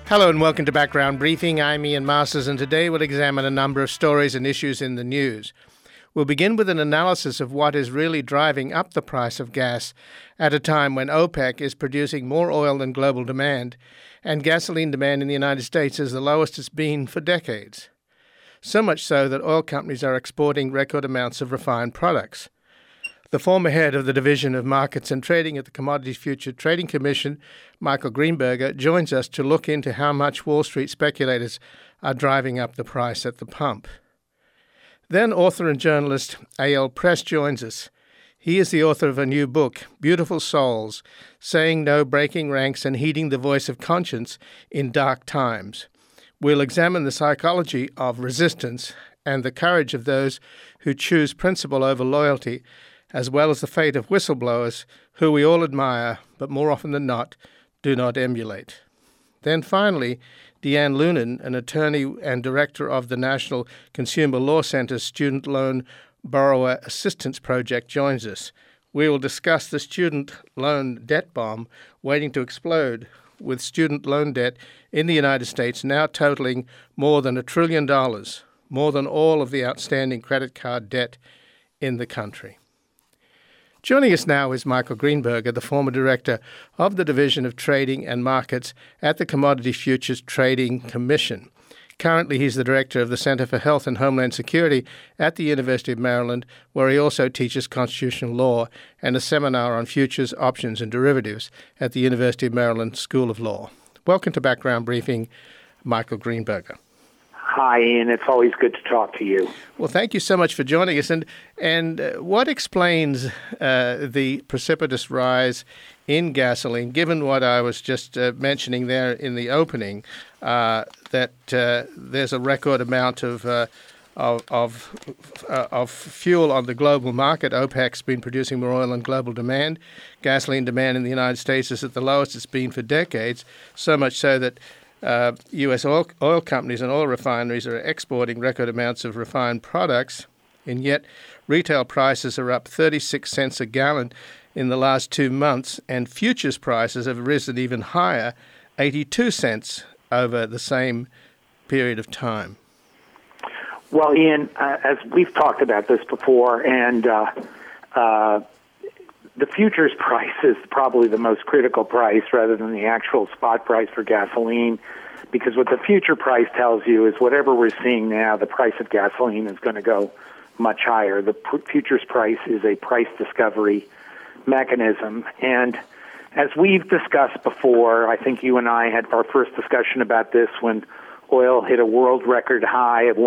Hello and welcome to Background Briefing. I'm Ian Masters, and today we'll examine a number of stories and issues in the news. We'll begin with an analysis of what is really driving up the price of gas at a time when OPEC is producing more oil than global demand, and gasoline demand in the United States is the lowest it's been for decades. So much so that oil companies are exporting record amounts of refined products. The former head of the Division of Markets and Trading at the Commodities Futures Trading Commission, Michael Greenberger, joins us to look into how much Wall Street speculators are driving up the price at the pump. Then author and journalist A.L. Press joins us. He is the author of a new book, Beautiful Souls, Saying No, Breaking Ranks and Heeding the Voice of Conscience in Dark Times. We'll examine the psychology of resistance and the courage of those who choose principle over loyalty, as well as the fate of whistleblowers who we all admire, but more often than not, do not emulate. Then finally, Deanne Loonan, an attorney and director of the National Consumer Law Center's Student Loan Borrower Assistance Project, joins us. We will discuss the student loan debt bomb waiting to explode, with student loan debt in the United States now totaling more than $1 trillion, more than all of the outstanding credit card debt in the country. Joining us now is Michael Greenberger, the former director of the Division of Trading and Markets at the Commodities Futures Trading Commission. Currently, he's the director of the Center for Health and Homeland Security at the University of Maryland, where he also teaches constitutional law and a seminar on futures, options, and derivatives at the University of Maryland School of Law. Welcome to Background Briefing, Michael Greenberger. Hi, Ian. It's always good to talk to you. Well, thank you so much for joining us. And what explains the precipitous rise in gasoline, given what I was just mentioning there in the opening, that there's a record amount of fuel on the global market? OPEC's been producing more oil than global demand. Gasoline demand in the United States is at the lowest it's been for decades, so much so that U.S. oil companies and oil refineries are exporting record amounts of refined products, and yet retail prices are up 36 cents a gallon in the last 2 months, and futures prices have risen even higher, 82 cents over the same period of time. Well, Ian, as we've talked about this before, and the futures price is probably the most critical price rather than the actual spot price for gasoline, because what the future price tells you is whatever we're seeing now, the price of gasoline is going to go much higher. The futures price is a price discovery mechanism. And as we've discussed before, I think you and I had our first discussion about this when oil hit a world record high of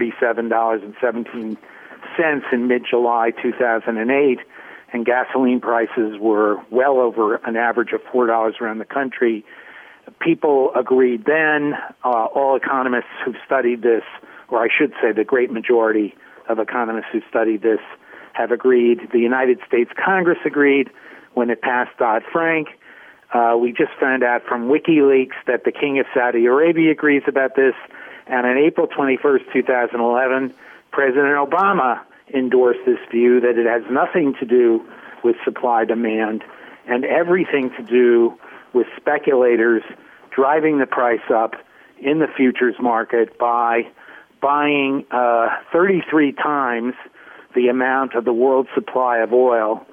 $147.17 in mid-July 2008. And gasoline prices were well over an average of $4 around the country. People agreed then, all economists who've studied this, or I should say the great majority of economists who studied this have agreed. The United States Congress agreed when it passed Dodd-Frank. We just found out from WikiLeaks that the King of Saudi Arabia agrees about this. And on April 21st, 2011, President Obama endorsed this view that it has nothing to do with supply-demand and everything to do with speculators driving the price up in the futures market by buying 33 times the amount of the world supply of oil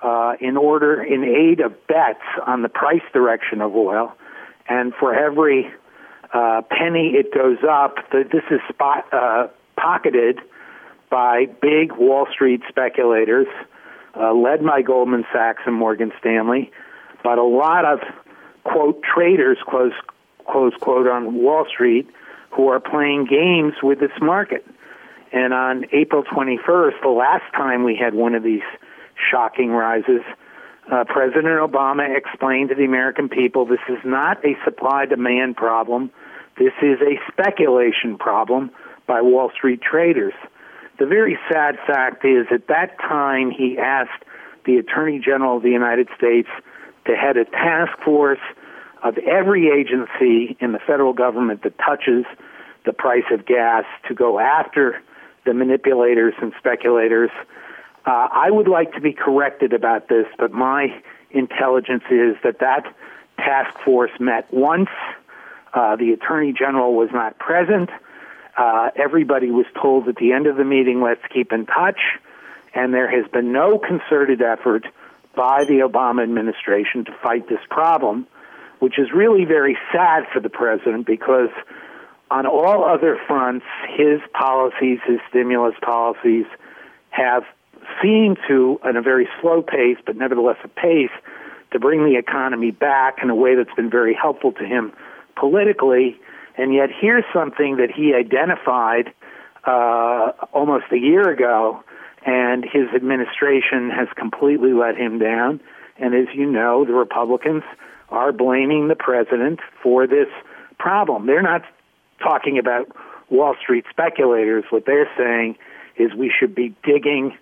in aid of bets on the price direction of oil. And for every penny it goes up, this is pocketed by big Wall Street speculators, led by Goldman Sachs and Morgan Stanley, but a lot of, quote, traders, close quote, on Wall Street who are playing games with this market. And on April 21st, the last time we had one of these shocking rises, President Obama explained to the American people this is not a supply-demand problem. This is a speculation problem by Wall Street traders. The very sad fact is at that time he asked the Attorney General of the United States to head a task force of every agency in the federal government that touches the price of gas to go after the manipulators and speculators. I would like to be corrected about this, but my intelligence is that task force met once The Attorney General was not present. Everybody was told at the end of the meeting, let's keep in touch. And there has been no concerted effort by the Obama administration to fight this problem, which is really very sad for the president because on all other fronts, his policies, his stimulus policies, have seemed to, at a very slow pace, but nevertheless a pace, to bring the economy back in a way that's been very helpful to him politically. And yet here's something that he identified almost a year ago, and his administration has completely let him down. And as you know, the Republicans are blaming the president for this problem. They're not talking about Wall Street speculators. What they're saying is we should be digging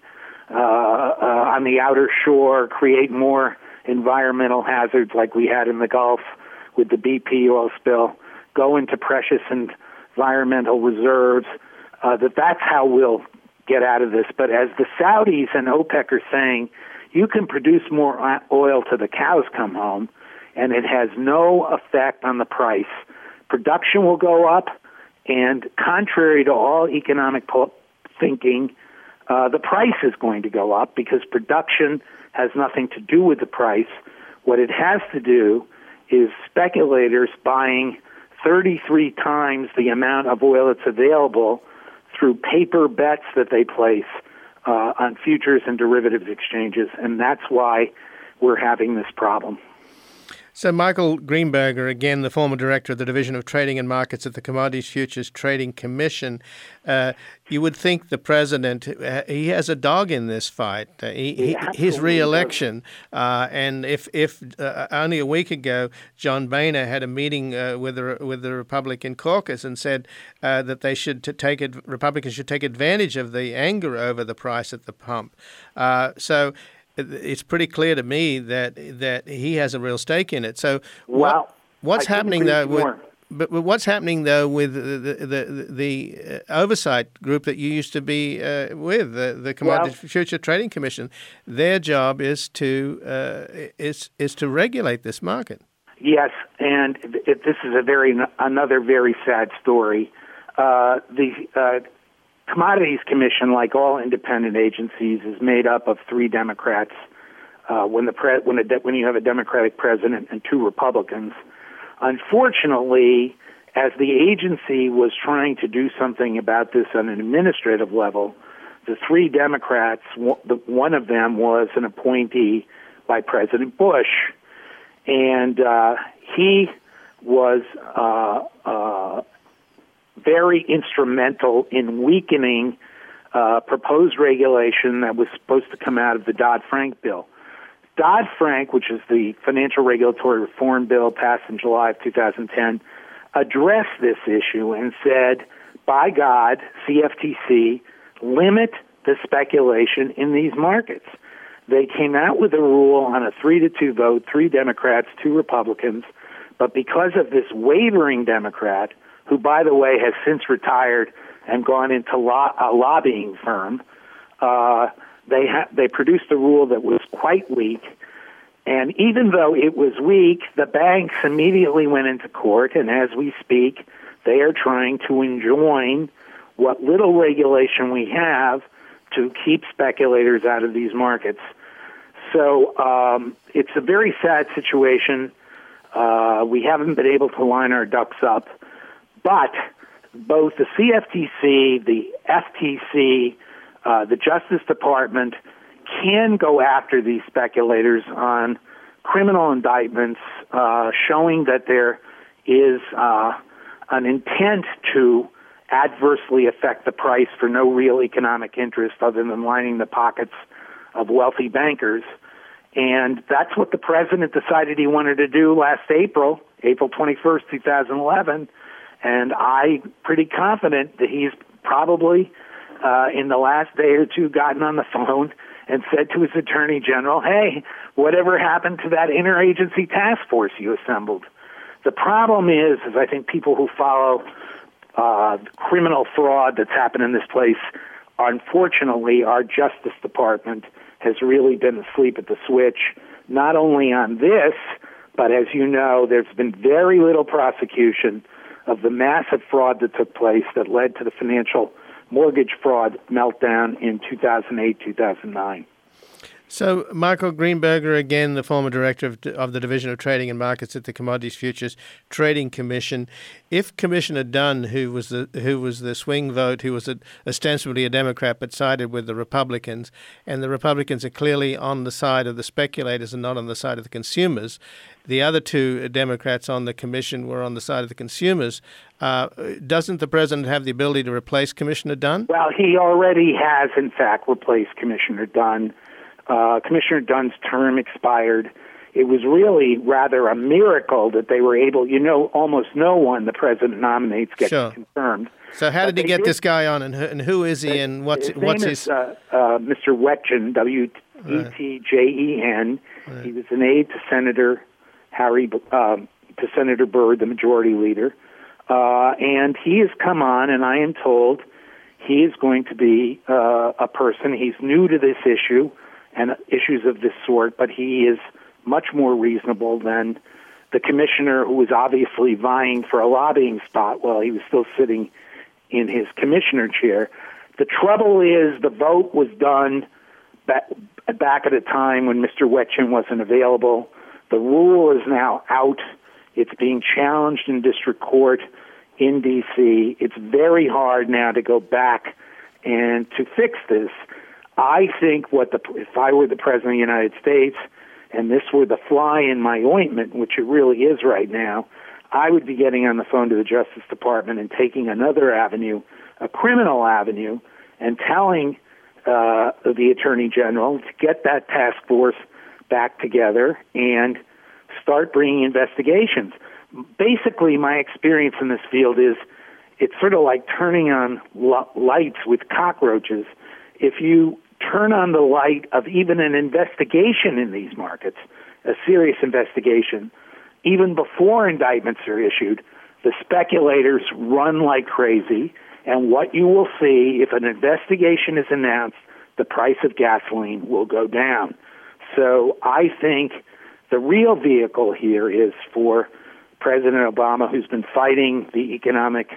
on the outer shore, create more environmental hazards like we had in the Gulf with the BP oil spill, go into precious environmental reserves, that's how we'll get out of this. But as the Saudis and OPEC are saying, you can produce more oil till the cows come home, and it has no effect on the price. Production will go up, and contrary to all economic thinking, the price is going to go up because production has nothing to do with the price. What it has to do is speculators buying 33 times the amount of oil that's available through paper bets that they place on futures and derivatives exchanges, and that's why we're having this problem. So Michael Greenberger, again, the former director of the Division of Trading and Markets at the Commodities Futures Trading Commission, you would think the president, he has a dog in this fight. His re-election, and if only a week ago, John Boehner had a meeting with the Republican caucus and said that they should Republicans should take advantage of the anger over the price at the pump. So it's pretty clear to me that he has a real stake in it. So what's happening though with the oversight group that you used to be with, the Commodities Future Trading Commission? Their job is to regulate this market. Yes, and this is another very sad story. The Commodities Commission, like all independent agencies, is made up of 3 Democrats. When you have a Democratic president and 2 Republicans, unfortunately, as the agency was trying to do something about this on an administrative level, the 3 Democrats, one of them was an appointee by President Bush, and he was very instrumental in weakening proposed regulation that was supposed to come out of the Dodd-Frank bill. Dodd-Frank, which is the Financial Regulatory Reform Bill passed in July of 2010, addressed this issue and said, by God, CFTC, limit the speculation in these markets. They came out with a rule on a 3-2 vote, 3 Democrats, 2 Republicans, but because of this wavering Democrat, who, by the way, has since retired and gone into a lobbying firm, they produced a rule that was quite weak. And even though it was weak, the banks immediately went into court, and as we speak, they are trying to enjoin what little regulation we have to keep speculators out of these markets. So it's a very sad situation. We haven't been able to line our ducks up. But both the CFTC, the FTC, the Justice Department can go after these speculators on criminal indictments, showing that there is an intent to adversely affect the price for no real economic interest other than lining the pockets of wealthy bankers. And that's what the president decided he wanted to do last April 21st, 2011. And I'm pretty confident that he's probably, in the last day or 2, gotten on the phone and said to his attorney general, hey, whatever happened to that interagency task force you assembled? The problem is I think people who follow criminal fraud that's happened in this place, unfortunately, our Justice Department has really been asleep at the switch, not only on this, But as you know, there's been very little prosecution of the massive fraud that took place that led to the financial mortgage fraud meltdown in 2008, 2009. So, Michael Greenberger, again, the former director of the Division of Trading and Markets at the Commodities Futures Trading Commission. If Commissioner Dunn, who was the swing vote, who was ostensibly a Democrat but sided with the Republicans, and the Republicans are clearly on the side of the speculators and not on the side of the consumers, the other two Democrats on the commission were on the side of the consumers. Doesn't the president have the ability to replace Commissioner Dunn? Well, he already has, in fact, replaced Commissioner Dunn. Commissioner Dunn's term expired. It was really rather a miracle that they were able, almost no one the president nominates gets confirmed. So how did he get this guy on, and who is he, and what's his... Mr. Wetjen, W-E-T-J-E-N. Right. He was an aide to Senator Byrd, the majority leader. And he has come on, and I am told he is going to be a person. He's new to this issue and issues of this sort, but he is much more reasonable than the commissioner who was obviously vying for a lobbying spot while he was still sitting in his commissioner chair. The trouble is the vote was done back at a time when Mr. Wetjen wasn't available. The rule is now out. It's being challenged in district court in D.C. It's very hard now to go back and to fix this. I think if I were the President of the United States and this were the fly in my ointment, which it really is right now, I would be getting on the phone to the Justice Department and taking another avenue, a criminal avenue, and telling the Attorney General to get that task force back together and start bringing investigations. Basically, my experience in this field is it's sort of like turning on lights with cockroaches. If you turn on the light of even an investigation in these markets, a serious investigation, even before indictments are issued, the speculators run like crazy, and what you will see if an investigation is announced, the price of gasoline will go down. So I think the real vehicle here is for President Obama, who's been fighting the economic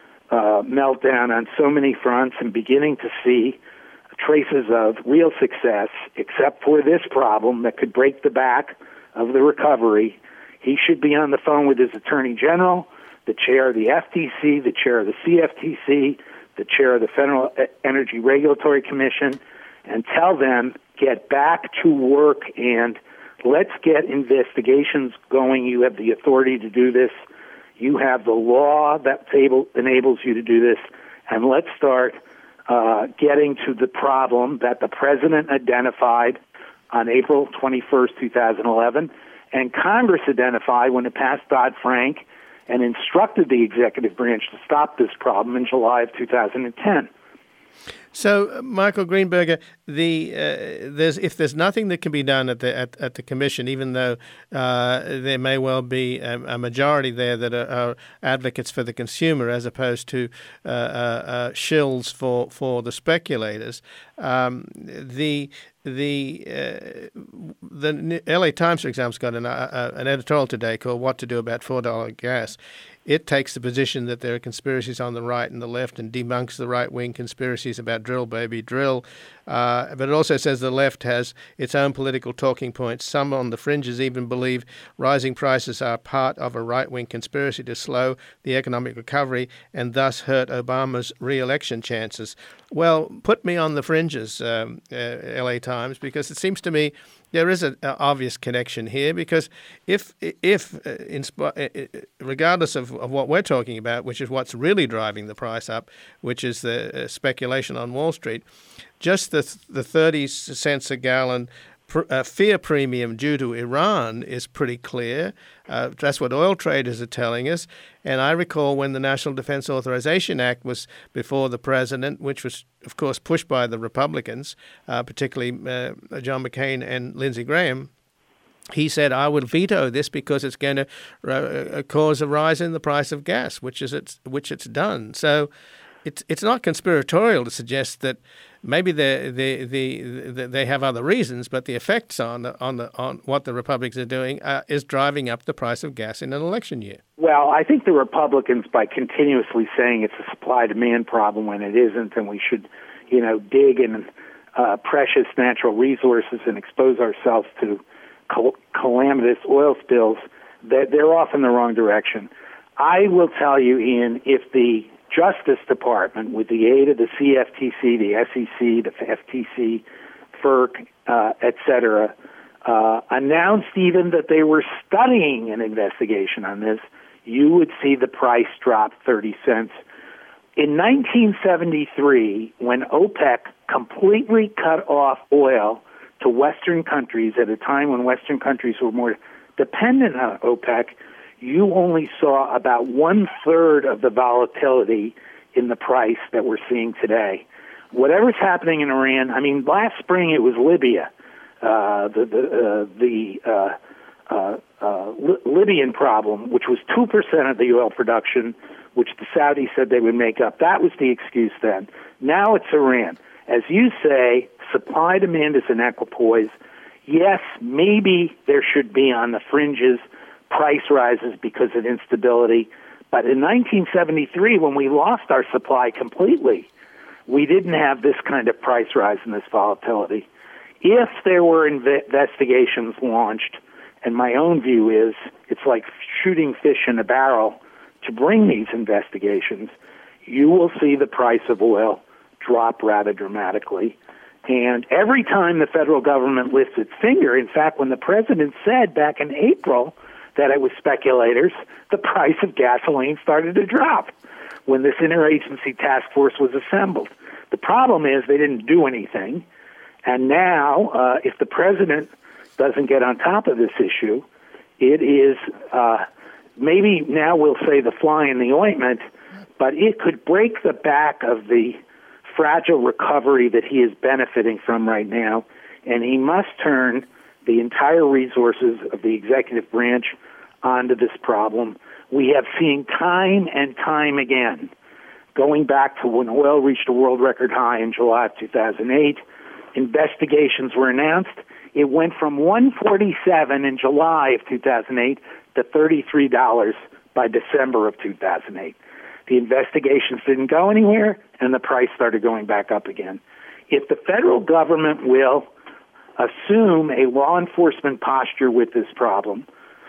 meltdown on so many fronts and beginning to see traces of real success, except for this problem that could break the back of the recovery. He should be on the phone with his Attorney General, the chair of the FTC, the chair of the CFTC, the chair of the Federal Energy Regulatory Commission, and tell them, get back to work and let's get investigations going. You have the authority to do this. You have the law that enables you to do this, and let's start getting to the problem that the president identified on April 21st, 2011, and Congress identified when it passed Dodd-Frank and instructed the executive branch to stop this problem in July of 2010. So, Michael Greenberger, if there's nothing that can be done at the commission, even though there may well be a majority there that are advocates for the consumer as opposed to shills for the speculators, the LA Times, for example, has got an editorial today called "What to Do About $4 Gas." It takes the position that there are conspiracies on the right and the left and debunks the right-wing conspiracies about drill, baby, drill. But it also says the left has its own political talking points. Some on the fringes even believe rising prices are part of a right-wing conspiracy to slow the economic recovery and thus hurt Obama's re-election chances. Well, put me on the fringes, LA Times, because it seems to me there is an obvious connection here, because if regardless of what we're talking about, which is what's really driving the price up, which is the speculation on Wall Street, just the 30 cents a gallon fear premium due to Iran is pretty clear. That's what oil traders are telling us. And I recall when the National Defense Authorization Act was before the president, which was, of course, pushed by the Republicans, particularly John McCain and Lindsey Graham, he said, I would veto this because it's going to cause a rise in the price of gas, which it's done. So it's not conspiratorial to suggest that maybe they have other reasons, but the effects on what the Republicans are doing is driving up the price of gas in an election year. Well, I think the Republicans, by continuously saying it's a supply-demand problem when it isn't, and we should, dig in precious natural resources and expose ourselves to calamitous oil spills, that they're off in the wrong direction. I will tell you, Ian, if the Justice Department, with the aid of the CFTC, the SEC, the FTC, FERC, et cetera, announced even that they were studying an investigation on this, you would see the price drop 30 cents. In 1973, when OPEC completely cut off oil to Western countries at a time when Western countries were more dependent on OPEC, you only saw about 1/3 of the volatility in the price that we're seeing today. Whatever's happening in Iran, last spring it was Libya, Libyan problem, which was 2% of the oil production, which the Saudis said they would make up. That was the excuse then. Now it's Iran. As you say, supply-demand is in equipoise. Yes, maybe there should be on the fringes price rises because of instability. But in 1973, when we lost our supply completely, we didn't have this kind of price rise and this volatility. If there were investigations launched, and my own view is it's like shooting fish in a barrel to bring these investigations, you will see the price of oil drop rather dramatically. And every time the federal government lifts its finger, in fact, when the president said back in April that it was speculators, the price of gasoline started to drop when this interagency task force was assembled. The problem is they didn't do anything. And now, if the president doesn't get on top of this issue, it is maybe now we'll say the fly in the ointment, but it could break the back of the fragile recovery that he is benefiting from right now, and he must turn the entire resources of the executive branch onto this problem. We have seen time and time again, going back to when oil reached a world record high in July of 2008, investigations were announced. It went from $147 in July of 2008 to $33 by December of 2008. The investigations didn't go anywhere, and the price started going back up again. If the federal government will assume a law enforcement posture with this problem,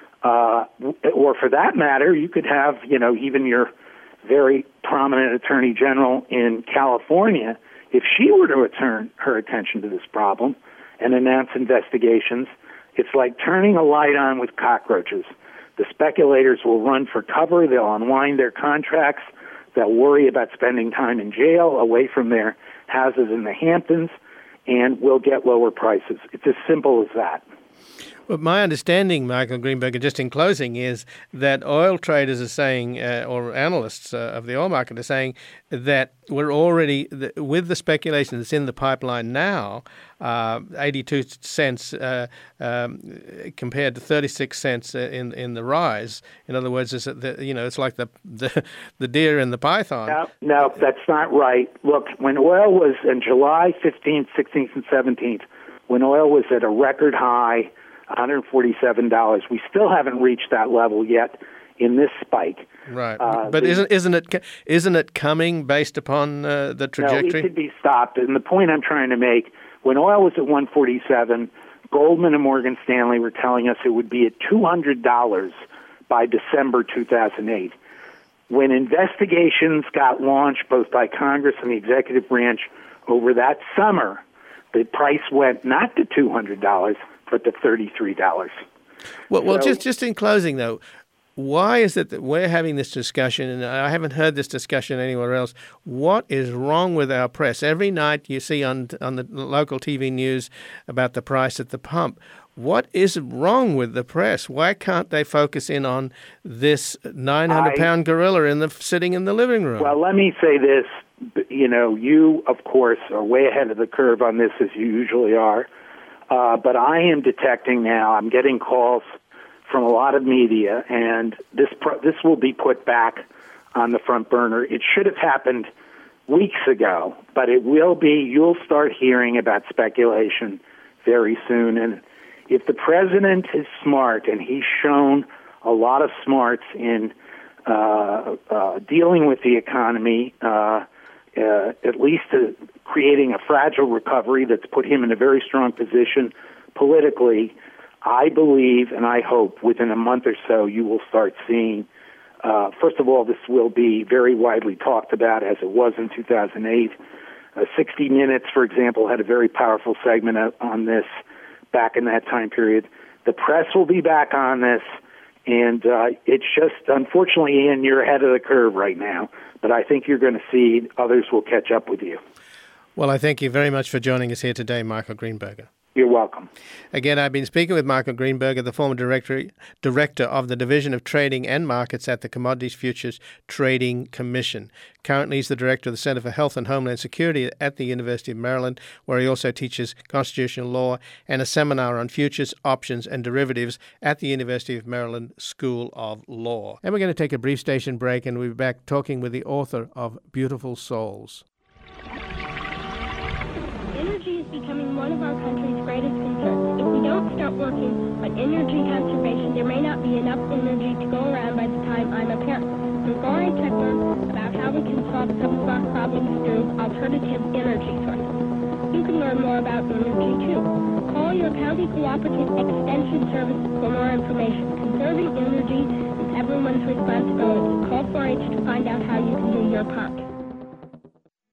or for that matter, you could have, even your very prominent attorney general in California, if she were to turn her attention to this problem and announce investigations, it's like turning a light on with cockroaches. The speculators will run for cover. They'll unwind their contracts. They'll worry about spending time in jail away from their houses in the Hamptons, and we'll get lower prices. It's as simple as that. Well, my understanding, Michael Greenberger, just in closing, is that oil traders are saying, or analysts of the oil market are saying, that we're already, with the speculation that's in the pipeline now, 82 cents compared to 36 cents in the rise. In other words, it's like the deer and the python. No, that's not right. Look, when oil was in July 15th, 16th, and 17th, when oil was at a record high, $147. We still haven't reached that level yet in this spike. Right, but isn't it coming based upon the trajectory? No, it could be stopped. And the point I'm trying to make: when oil was at 147, Goldman and Morgan Stanley were telling us it would be at $200 by December 2008. When investigations got launched both by Congress and the executive branch over that summer, the price went not to $200. But to $33. Well, just in closing, though, why is it that we're having this discussion, and I haven't heard this discussion anywhere else? What is wrong with our press? Every night you see on the local TV news about the price at the pump. What is wrong with the press? Why can't they focus in on this 900-pound gorilla sitting in the living room? Well, let me say this. You, of course, are way ahead of the curve on this, as you usually are. But I am detecting now, I'm getting calls from a lot of media, and this will be put back on the front burner. It should have happened weeks ago, but it will be, you'll start hearing about speculation very soon. And if the president is smart, and he's shown a lot of smarts in dealing with the economy, at least creating a fragile recovery that's put him in a very strong position politically, I believe and I hope within a month or so you will start seeing, first of all, this will be very widely talked about as it was in 2008. 60 Minutes, for example, had a very powerful segment on this back in that time period. The press will be back on this, and it's just, unfortunately, Ian, you're ahead of the curve right now, but I think you're going to see others will catch up with you. Well, I thank you very much for joining us here today, Michael Greenberger. You're welcome. Again, I've been speaking with Michael Greenberger, the former director of the Division of Trading and Markets at the Commodities Futures Trading Commission. Currently, he's the director of the Center for Health and Homeland Security at the University of Maryland, where he also teaches constitutional law and a seminar on futures, options, and derivatives at the University of Maryland School of Law. And we're going to take a brief station break, and we'll be back talking with the author of Beautiful Souls. Energy is becoming one of our country's greatest concerns. If we don't start working on energy conservation, there may not be enough energy to go around by the time I'm a parent. I'm going to learn about how we can solve some of our problems through alternative energy sources. You can learn more about energy, too. Call your county cooperative extension service for more information. Conserving energy is everyone's responsibility. Call 4-H to find out how you can do your part.